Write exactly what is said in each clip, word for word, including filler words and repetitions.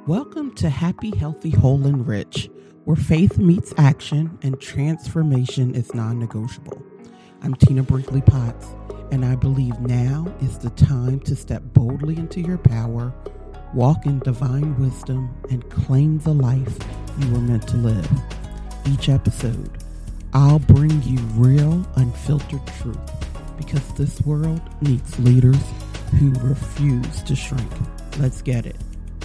Welcome to Happy, Healthy, Whole, and Rich, where faith meets action and transformation is non-negotiable. I'm Tina Brinkley Potts, and I believe now is the time to step boldly into your power, walk in divine wisdom, and claim the life you were meant to live. Each episode, I'll bring you real, unfiltered truth, because this world needs leaders who refuse to shrink. Let's get it.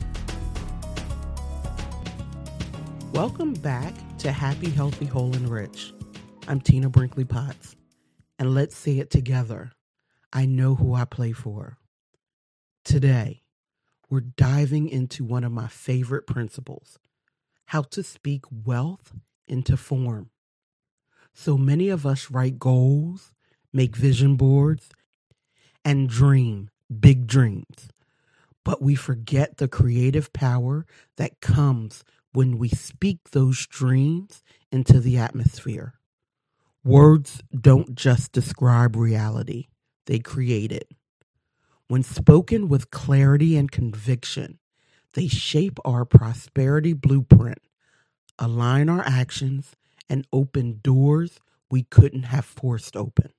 Welcome back to Happy, Healthy, Whole, and Rich. I'm Tina Brinkley Potts, and let's say it together. I know who I play for. Today, we're diving into one of my favorite principles, how to speak wealth into form. So many of us write goals, make vision boards, and dream big dreams, but we forget the creative power that comes when we speak those dreams into the atmosphere. Words don't just describe reality, they create it. When spoken with clarity and conviction, they shape our prosperity blueprint, align our actions, and open doors we couldn't have forced open.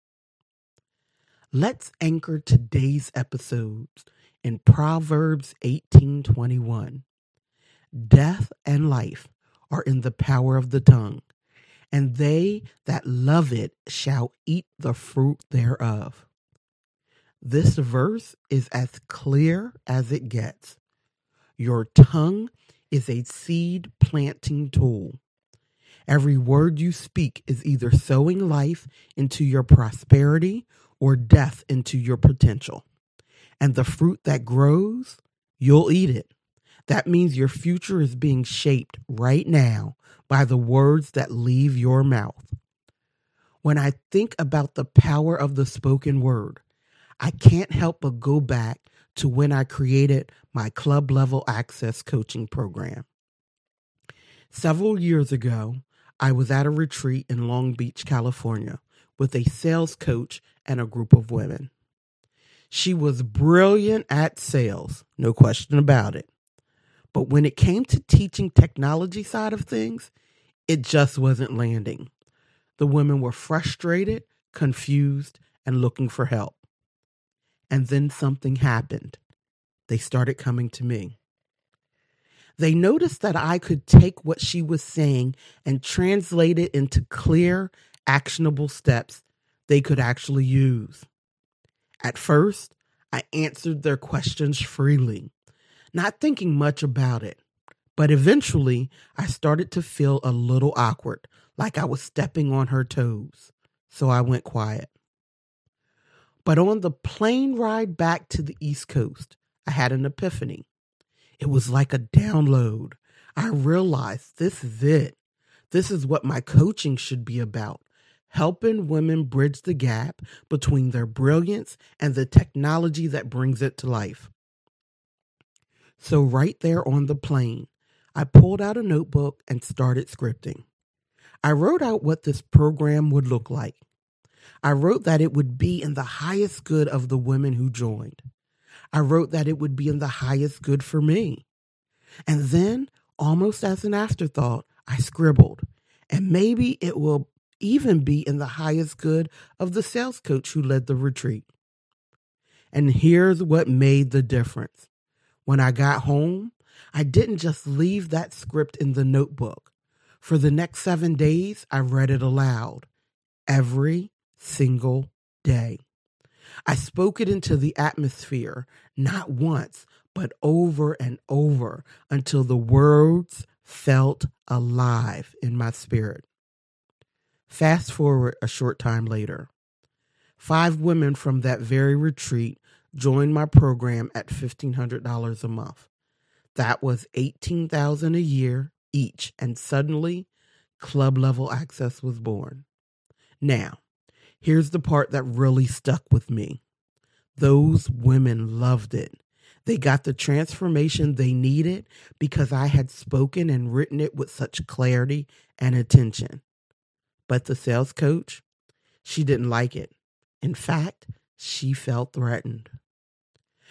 Let's anchor today's episodes in Proverbs eighteen twenty-one. Death and life are in the power of the tongue, and they that love it shall eat the fruit thereof. This verse is as clear as it gets. Your tongue is a seed planting tool. Every word you speak is either sowing life into your prosperity or death into your potential. And the fruit that grows, you'll eat it. That means your future is being shaped right now by the words that leave your mouth. When I think about the power of the spoken word, I can't help but go back to when I created my club level access coaching program. Several years ago, I was at a retreat in Long Beach, California, with a sales coach and a group of women. She was brilliant at sales, no question about it. But when it came to teaching technology side of things, it just wasn't landing. The women were frustrated, confused, and looking for help. And then something happened. They started coming to me. They noticed that I could take what she was saying and translate it into clear, actionable steps they could actually use. At first, I answered their questions freely, not thinking much about it. But eventually, I started to feel a little awkward, like I was stepping on her toes. So I went quiet. But on the plane ride back to the East Coast, I had an epiphany. It was like a download. I realized this is it. This is what my coaching should be about. Helping women bridge the gap between their brilliance and the technology that brings it to life. So right there on the plane, I pulled out a notebook and started scripting. I wrote out what this program would look like. I wrote that it would be in the highest good of the women who joined. I wrote that it would be in the highest good for me. And then, almost as an afterthought, I scribbled, and maybe it will even be in the highest good of the sales coach who led the retreat. And here's what made the difference. When I got home, I didn't just leave that script in the notebook. For the next seven days, I read it aloud every single day. I spoke it into the atmosphere, not once, but over and over until the words felt alive in my spirit. Fast forward a short time later. Five women from that very retreat joined my program at fifteen hundred dollars a month. That was eighteen thousand dollars a year each, and suddenly club level access was born. Now, here's the part that really stuck with me. Those women loved it. They got the transformation they needed because I had spoken and written it with such clarity and attention. But the sales coach, she didn't like it. In fact, she felt threatened.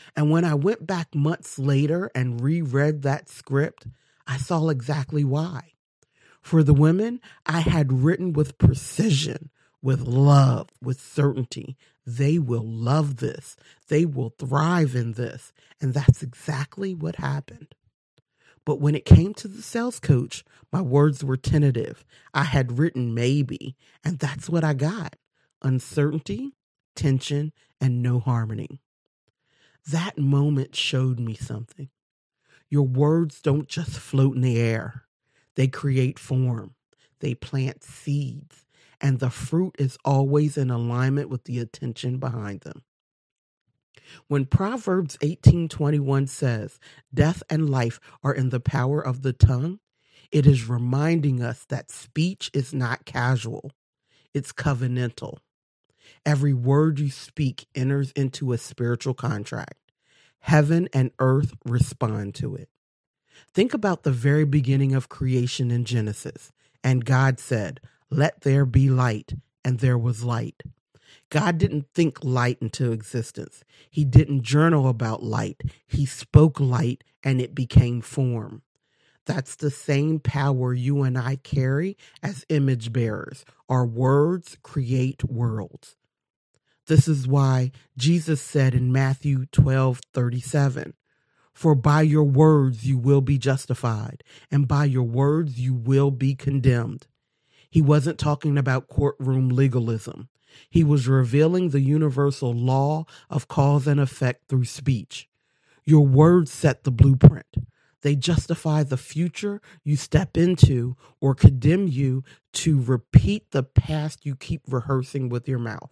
And when I went back months later and reread that script, I saw exactly why. For the women, I had written with precision, with love, with certainty. They will love this. They will thrive in this. And that's exactly what happened. But when it came to the sales coach, my words were tentative. I had written maybe, and that's what I got. Uncertainty, tension, and no harmony. That moment showed me something. Your words don't just float in the air. They create form. They plant seeds. And the fruit is always in alignment with the attention behind them. When Proverbs eighteen twenty-one says, death and life are in the power of the tongue, it is reminding us that speech is not casual. It's covenantal. Every word you speak enters into a spiritual contract. Heaven and earth respond to it. Think about the very beginning of creation in Genesis. And God said, let there be light, and there was light. God didn't think light into existence. He didn't journal about light. He spoke light, and it became form. That's the same power you and I carry as image bearers. Our words create worlds. This is why Jesus said in Matthew twelve thirty-seven, for by your words you will be justified, and by your words you will be condemned. He wasn't talking about courtroom legalism. He was revealing the universal law of cause and effect through speech. Your words set the blueprint. They justify the future you step into or condemn you to repeat the past you keep rehearsing with your mouth.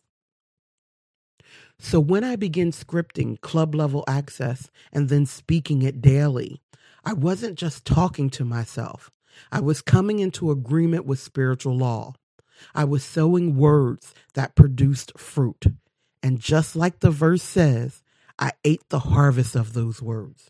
So when I began scripting club level access and then speaking it daily, I wasn't just talking to myself. I was coming into agreement with spiritual law. I was sowing words that produced fruit. And just like the verse says, I ate the harvest of those words.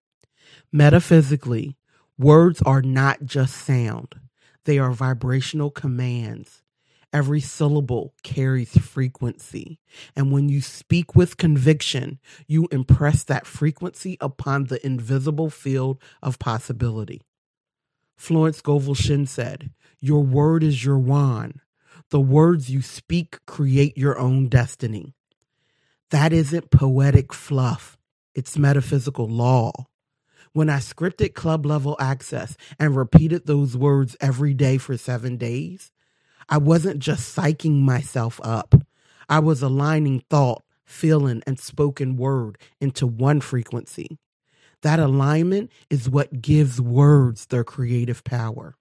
Metaphysically, words are not just sound. They are vibrational commands. Every syllable carries frequency. And when you speak with conviction, you impress that frequency upon the invisible field of possibility. Florence Scovel Shinn said, your word is your wand. The words you speak create your own destiny. That isn't poetic fluff. It's metaphysical law. When I scripted club level access and repeated those words every day for seven days, I wasn't just psyching myself up. I was aligning thought, feeling, and spoken word into one frequency. That alignment is what gives words their creative power.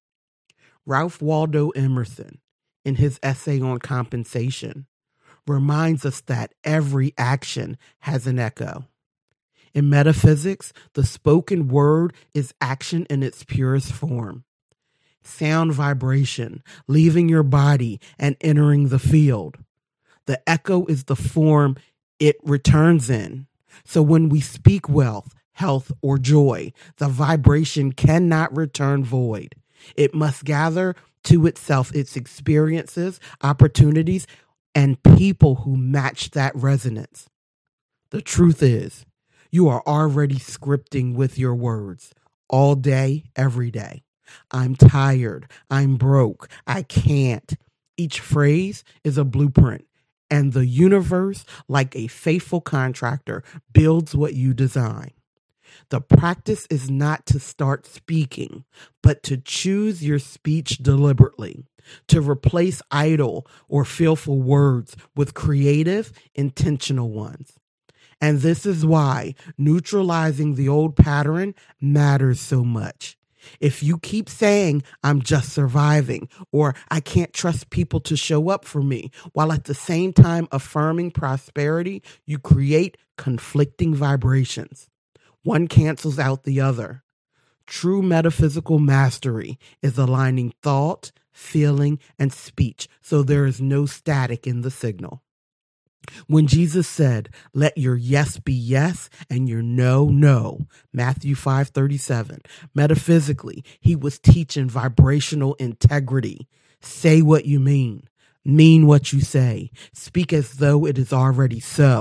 Ralph Waldo Emerson, in his essay on compensation, reminds us that every action has an echo. In metaphysics, the spoken word is action in its purest form. Sound vibration, leaving your body and entering the field. The echo is the form it returns in. So when we speak wealth, health, or joy, the vibration cannot return void. It must gather to itself its experiences, opportunities, and people who match that resonance. The truth is, you are already scripting with your words all day, every day. I'm tired. I'm broke. I can't. Each phrase is a blueprint, and the universe, like a faithful contractor, builds what you design. The practice is not to start speaking, but to choose your speech deliberately, to replace idle or fearful words with creative, intentional ones. And this is why neutralizing the old pattern matters so much. If you keep saying, I'm just surviving, or I can't trust people to show up for me, while at the same time affirming prosperity, you create conflicting vibrations. One cancels out the other. True metaphysical mastery is aligning thought, feeling, and speech so there is no static in the signal. When Jesus said, let your yes be yes and your no, no, Matthew five thirty-seven, metaphysically, he was teaching vibrational integrity. Say what you mean. Mean what you say. Speak as though it is already so.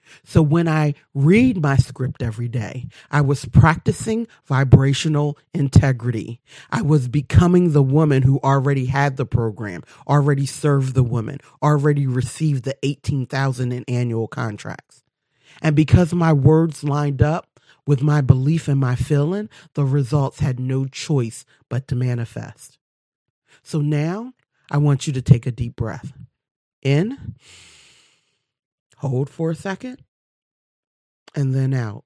So when I read my script every day, I was practicing vibrational integrity. I was becoming the woman who already had the program, already served the woman, already received the eighteen thousand in annual contracts. And because my words lined up with my belief and my feeling, the results had no choice but to manifest. So now I want you to take a deep breath. In, hold for a second, and then out.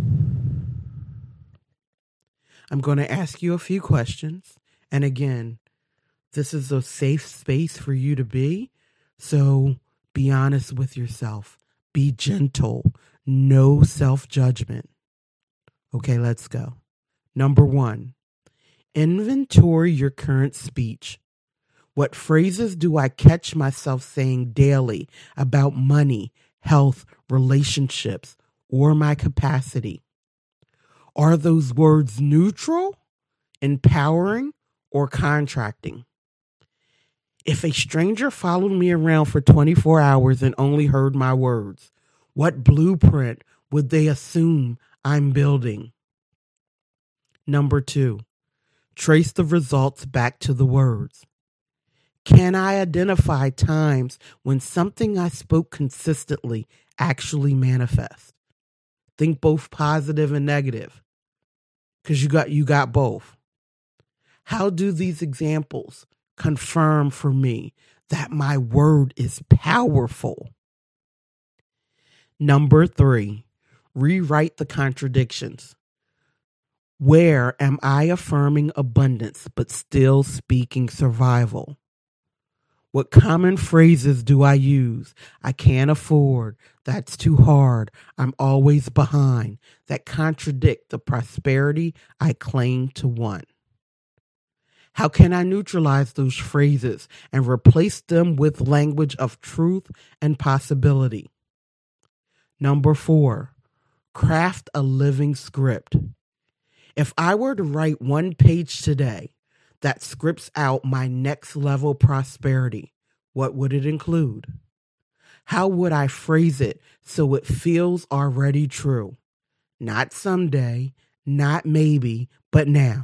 I'm going to ask you a few questions. And again, this is a safe space for you to be. So be honest with yourself. Be gentle. No self-judgment. Okay, let's go. Number one, inventory your current speech. What phrases do I catch myself saying daily about money, health, relationships, or my capacity? Are those words neutral, empowering, or contracting? If a stranger followed me around for twenty-four hours and only heard my words, what blueprint would they assume I'm building? Number two, trace the results back to the words. Can I identify times when something I spoke consistently actually manifests? Think both positive and negative, because you got you got both. How do these examples confirm for me that my word is powerful? Number three, rewrite the contradictions. Where am I affirming abundance but still speaking survival? What common phrases do I use? I can't afford. That's too hard. I'm always behind. That contradict the prosperity I claim to want. How can I neutralize those phrases and replace them with language of truth and possibility? Number four, craft a living script. If I were to write one page today that scripts out my next level prosperity, what would it include? How would I phrase it so it feels already true? Not someday, not maybe, but now.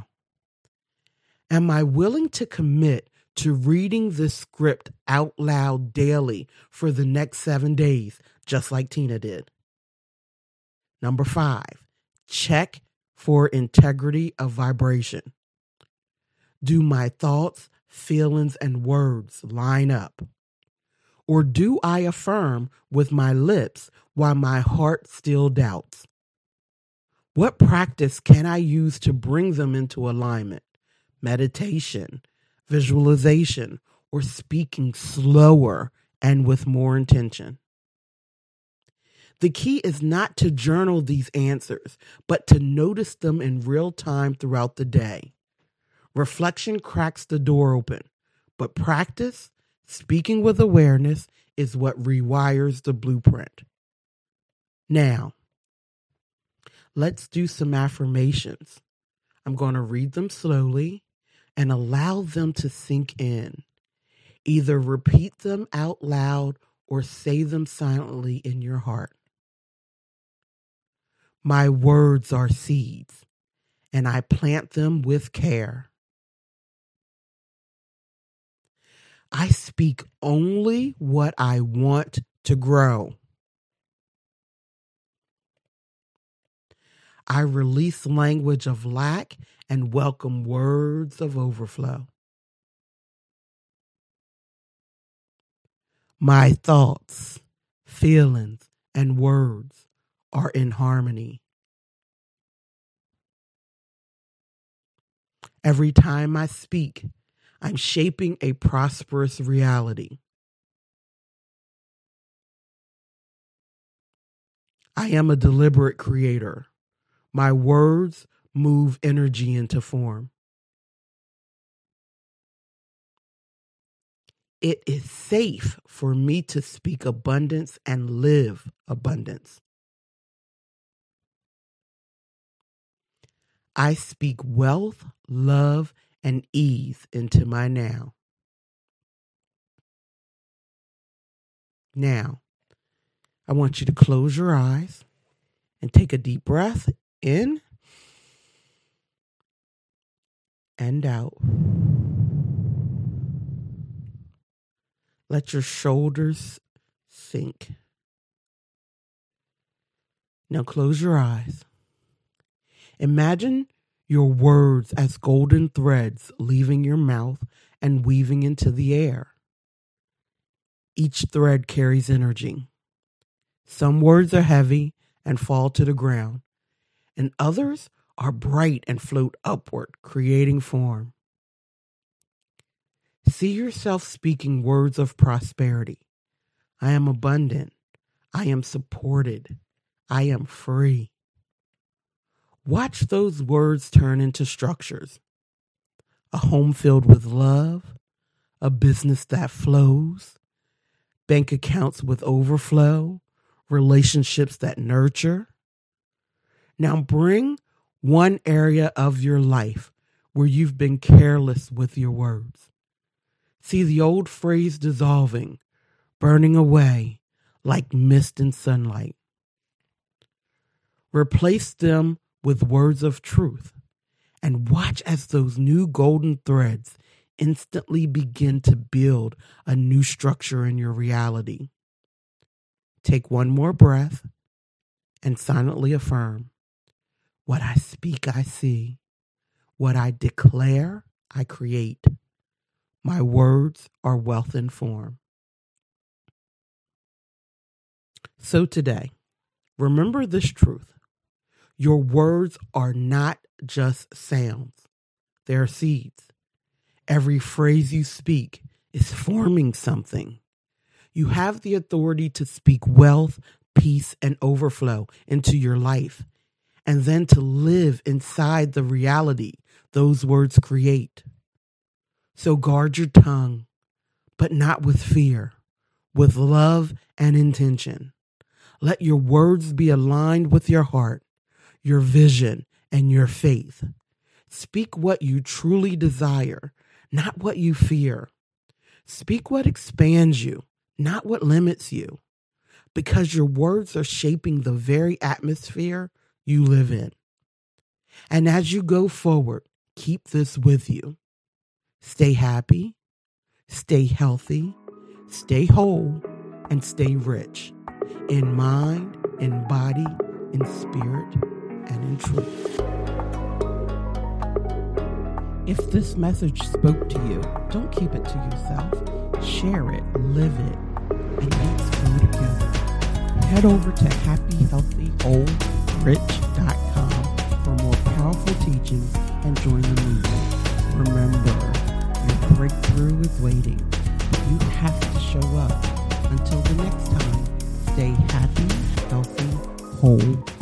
Am I willing to commit to reading this script out loud daily for the next seven days, just like Tina did? Number five, check for integrity of vibration. Do my thoughts, feelings, and words line up? Or do I affirm with my lips while my heart still doubts? What practice can I use to bring them into alignment? Meditation, visualization, or speaking slower and with more intention? The key is not to journal these answers, but to notice them in real time throughout the day. Reflection cracks the door open, but practice, speaking with awareness, is what rewires the blueprint. Now, let's do some affirmations. I'm going to read them slowly and allow them to sink in. Either repeat them out loud or say them silently in your heart. My words are seeds, and I plant them with care. I speak only what I want to grow. I release language of lack and welcome words of overflow. My thoughts, feelings, and words are in harmony. Every time I speak, I'm shaping a prosperous reality. I am a deliberate creator. My words move energy into form. It is safe for me to speak abundance and live abundance. I speak wealth, love, and ease into my now. Now, I want you to close your eyes and take a deep breath in and out. Let your shoulders sink. Now close your eyes. Imagine your words as golden threads leaving your mouth and weaving into the air. Each thread carries energy. Some words are heavy and fall to the ground, and others are bright and float upward, creating form. See yourself speaking words of prosperity. I am abundant. I am supported. I am free. Watch those words turn into structures. A home filled with love, a business that flows, bank accounts with overflow, relationships that nurture. Now bring one area of your life where you've been careless with your words. See the old phrase dissolving, burning away like mist in sunlight. Replace them with words of truth and watch as those new golden threads instantly begin to build a new structure in your reality. Take one more breath and silently affirm, what I speak, I see. What I declare, I create. My words are wealth in form. So today, remember this truth. Your words are not just sounds. They're seeds. Every phrase you speak is forming something. You have the authority to speak wealth, peace, and overflow into your life, and then to live inside the reality those words create. So guard your tongue, but not with fear, with love and intention. Let your words be aligned with your heart, your vision, and your faith. Speak what you truly desire, not what you fear. Speak what expands you, not what limits you, because your words are shaping the very atmosphere you live in. And as you go forward, keep this with you. Stay happy, stay healthy, stay whole, and stay rich in mind, in body, in spirit, and in truth. If this message spoke to you, don't keep it to yourself. Share it, live it, and let's grow together. Head over to happy healthy whole rich dot com for more powerful teachings and join the movement. Remember, your breakthrough is waiting. You have to show up. Until the next time, stay happy, healthy, whole,